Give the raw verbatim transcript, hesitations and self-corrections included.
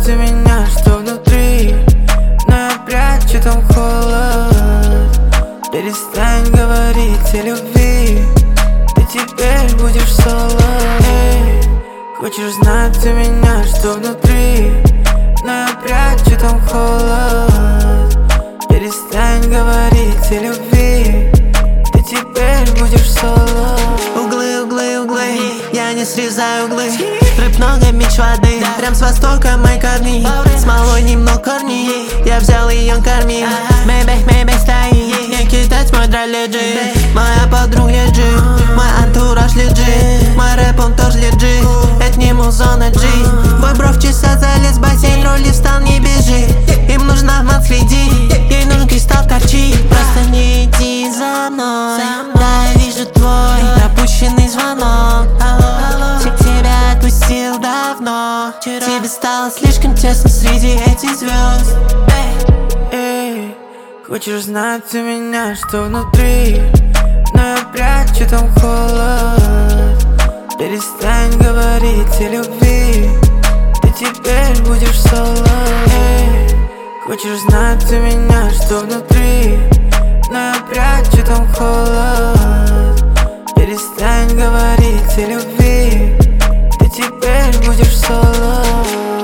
знать у меня, что внутри, но я прячу там холод. Перестань говорить о любви, ты теперь будешь соло. Эй, хочешь знать у меня, что внутри, но я прячу там холод. Перестань говорить о любви, ты теперь будешь соло. Углы, углы, углы, я не срезаю углы. Рэп много, меч воды, прям с востока мои корни. Смолой немного корней, я взял ее кормил. Мэйбэх, мэйбэх стоит, не кидать мой драй лежит. Моя подруга лежит, мой антураж лежит. Мой рэп он тоже лежит, это не музона G. Бой бро в часа залез в бассейн, роли встал, не бежи. Им нужно в мат следить, ей нужен кристалл торчит. Просто не иди за мной, да, я вижу твой пропущенный звонок. Всех тебя отпустил давно, тебе стало слишком тесно среди этих звезд. Эй, хочешь знать у меня, что внутри, но я прячу там холод. Перестань говорить о любви, ты теперь будешь соло. Эй, хочешь знать у меня, что внутри, но я прячу там холод. Перестань говорить о любви, ты теперь будешь соло.